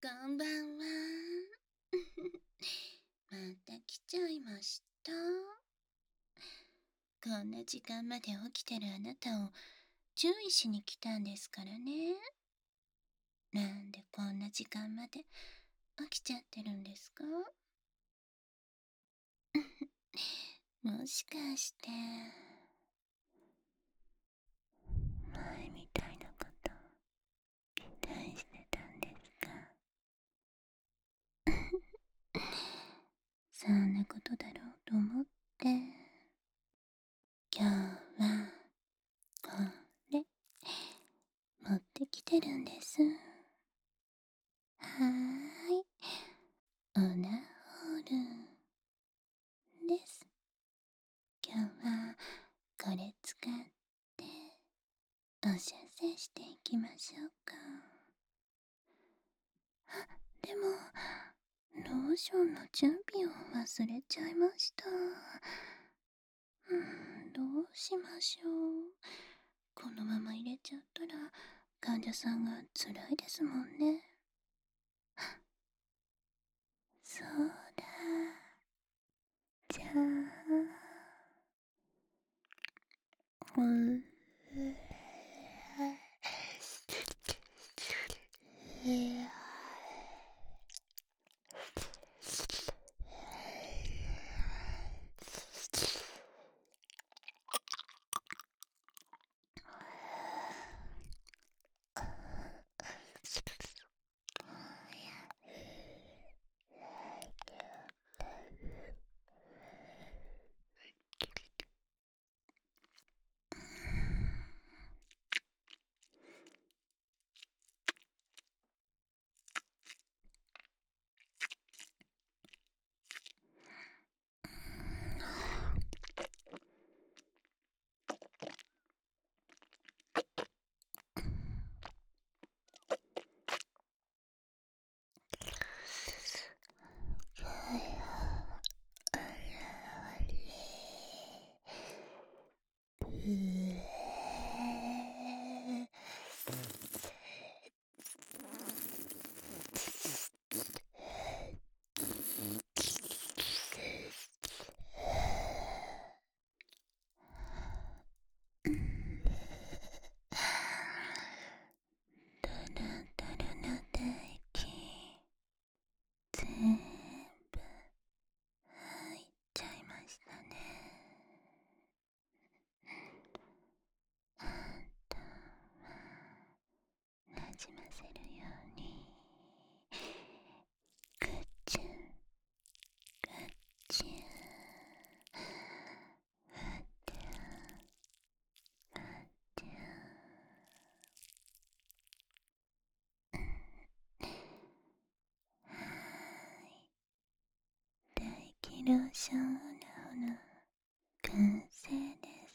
こんばんは。また来ちゃいました。こんな時間まで起きてるあなたを注意しに来たんですからね。なんでこんな時間まで起きちゃってるんですか？もしかして、前みたいなこと期待してたんですか？そんなことだろうと思って、今日はこれ持ってきてるんです。はーい。オナホールです。今日はこれ使っておしゃせしていきましょうか。あ、でも、ローションの準備を忘れちゃいました。どうしましょう。このまま入れちゃったら患者さんが辛いですもんね。そうだ。じゃあ、だらだらな唾液全部入っちゃいましたね。あんたはなじませるようにぐちゅぐちゅあてあてはーい、唾液ローションオナオナ完成です。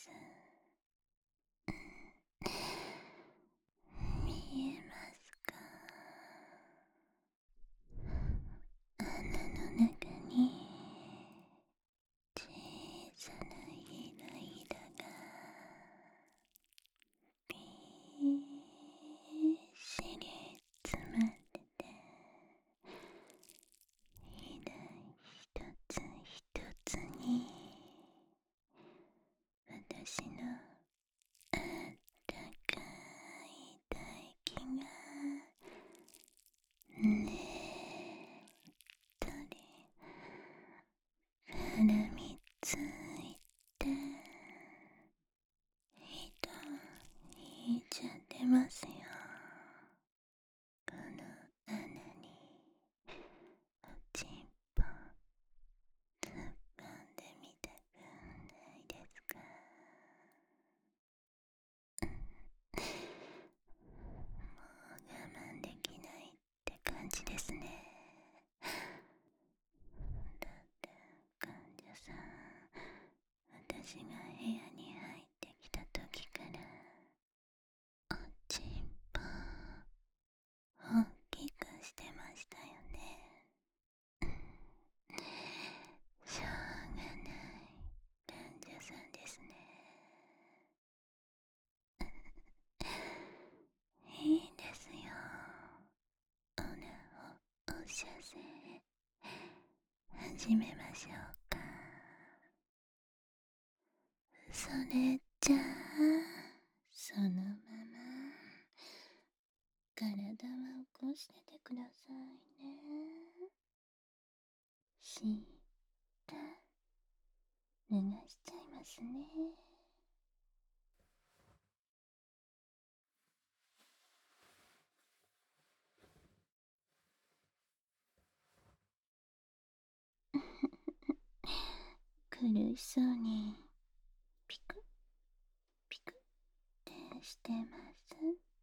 見えますか？穴の中に小さなひらひらがびっしり詰まってて、ひら一つ一つに私のあったかい唾液がねっとり絡みついて、糸引いちゃってますよ。この穴におちんぽ突っ込んでみたくないですか？もう我慢できないって感じですね。だって患者さん、私が部屋に入ってきた時からおちんぽ大きくしてましたよね。しょうがない患者さんですね。いいんですよ、オナホ射精始めましょうか。それじゃあそのまま体は起こしててくださいね。下脱がしちゃいますね。苦しそうにピクッピクッってしてます。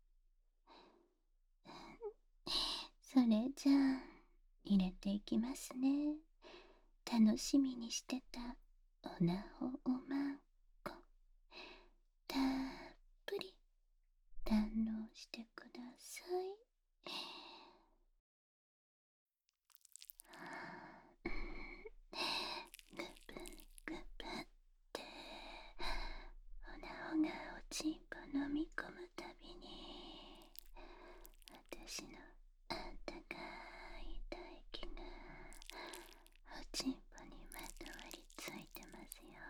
それじゃあ入れていきますね。楽しみにしてたおなほおまんこ、たっぷり堪能してください。ぐぷぐぷっておなほがおちんぽ飲み込むたびに私のあったかい唾液がおちんぽにまとわりついてますよ。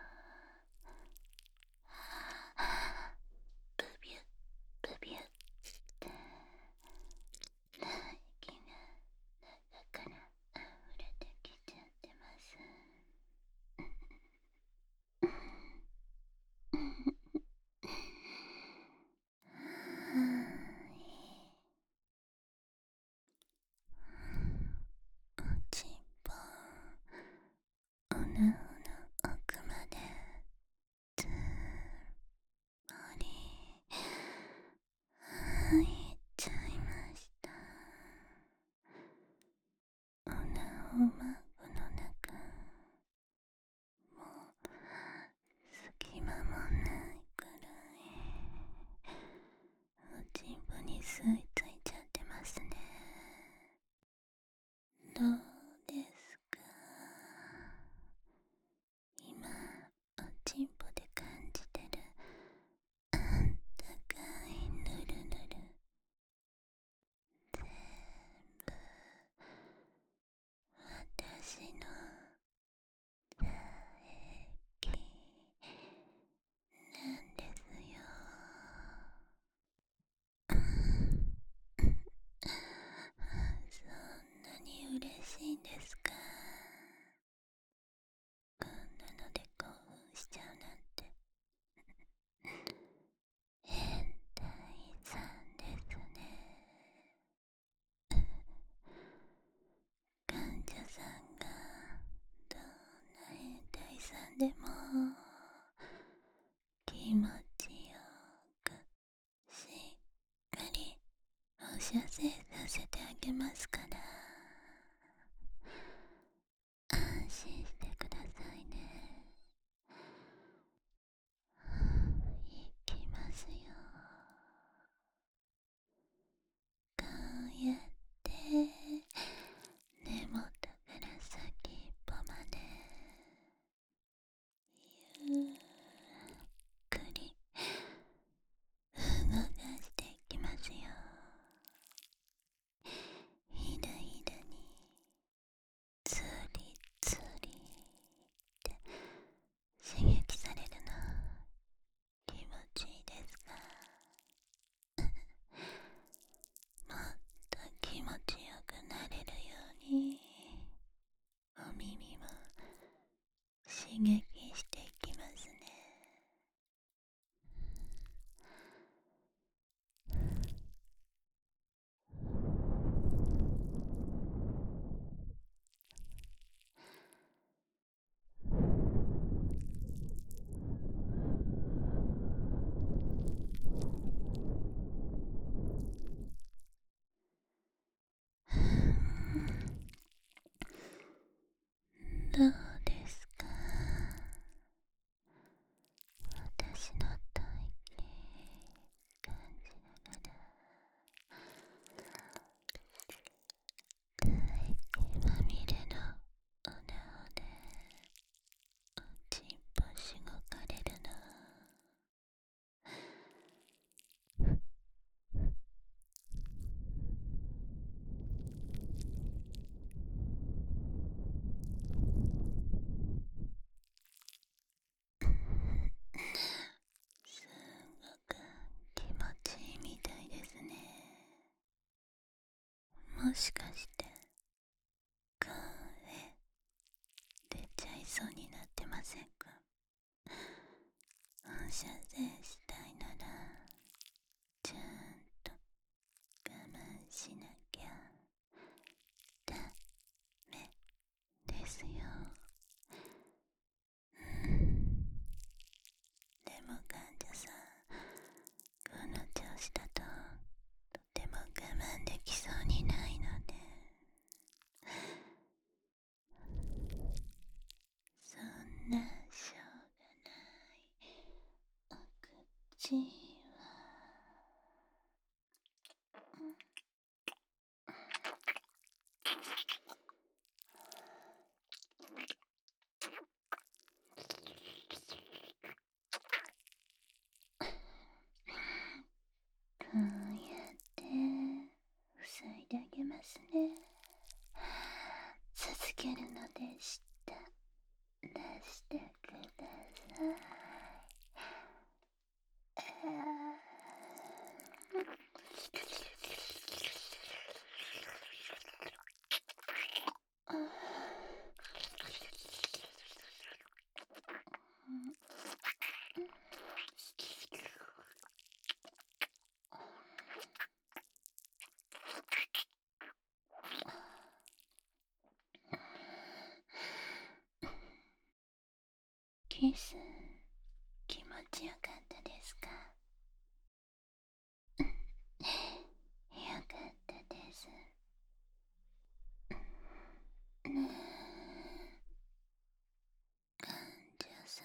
ブビュッブビュッって唾液が中から溢れてきちゃってます。おちんぽおなほの奥までつーもり入っちゃいました。おなほまんこの中もう隙間もないくらいおちんぽに吸い付いちゃってますね。どうですか？今おちんぽで感じてるあったかいぬるぬる全部私の唾液なんですよ。そんなに嬉しいんですか？こんなので興奮しちゃうなんて変態さんですね。患者さんがどんな変態さんでも気持ちよくしっかりお射精させてあげますから安心してくださいね。いきますよ。こうやって根元から先っぽまでゆっくり動かしていきますよ。ひだひだにつりつりって刺激されるの気持ちいいですか？もっと気持ちよくなれるようにお耳も刺激していきますね。どうですか？私の吐息感じながら唾液まみれのおなほでおちんぽしごかれるのもしかして声出ちゃいそうになってませんか？放射線したいならちゃんと我慢しなきゃダメですよ。でも患者さん、この調子だととても我慢できそうにないので、そんなしょうがないお口は、こうやって塞いであげますね。続けるのでした。出してください。キス気持ちよかったですか？よかったです。ねえ、患者さ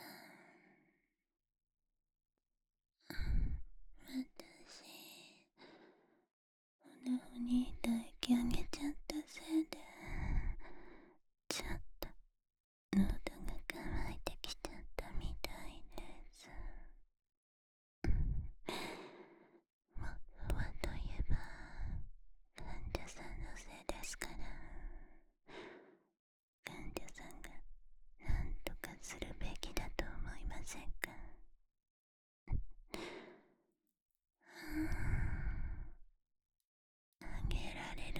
ん、私おなほに唾液あげちゃったせいでちょっと喉が渇いてきちゃったみたいです。元はといえば患者さんのせいですから、患者さんが何とかするべきだと思いませんか？あげられ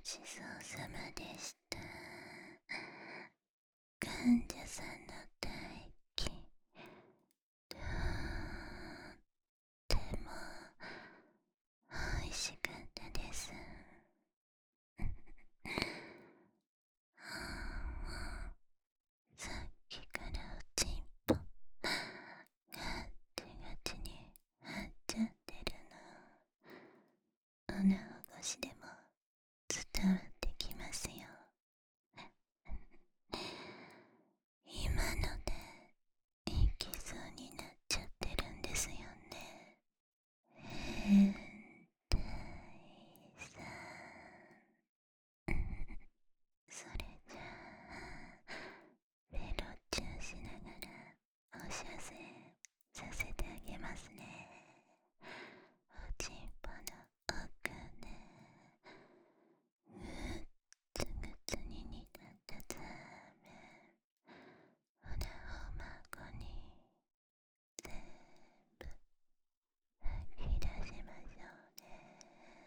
ちそうさまでした。患者さんの唾液、とっても美味しかったです。さっきからおちんぽガッテガテに張っちゃってるの。おなごしでも伝わってきますよ。今ので行きそうになっちゃってるんですよね。変態さん。それじゃあベロチューしながらお射精させてあげますね。おちんぽの奥ね、ぐっつぐつに煮立ったザーメン、おなほまごに全部吐き出しましょうね。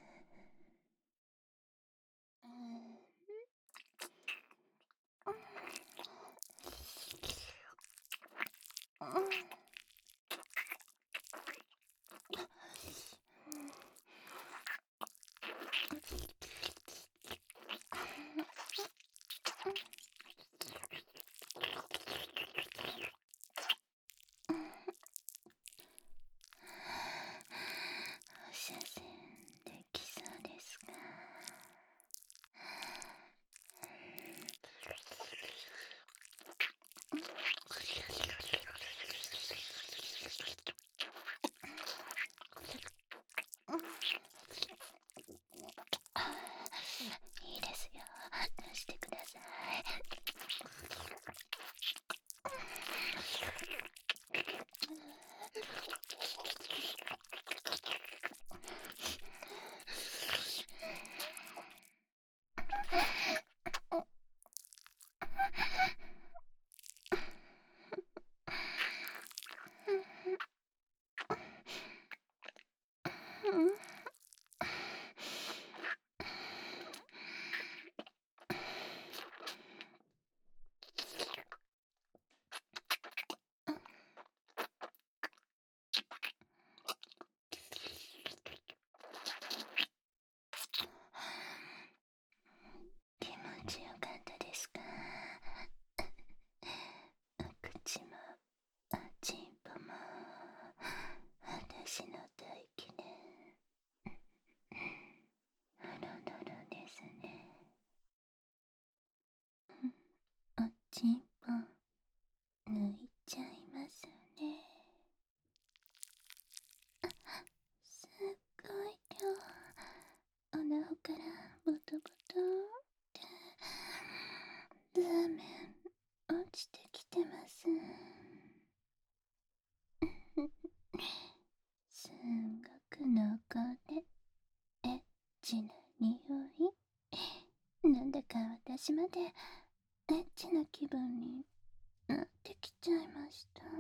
お写真できそうですか？いいですよ。出してください。気持ちよかったですか？お口もおちんぽも私の唾液でドロドロですね。おちんぽ抜いちゃいますね。すっごい量、おなほからボトボトってザーメン落ちてきてます。すんごく濃厚でエッチな匂い。なんだか私までエッチな気分になってきちゃいました。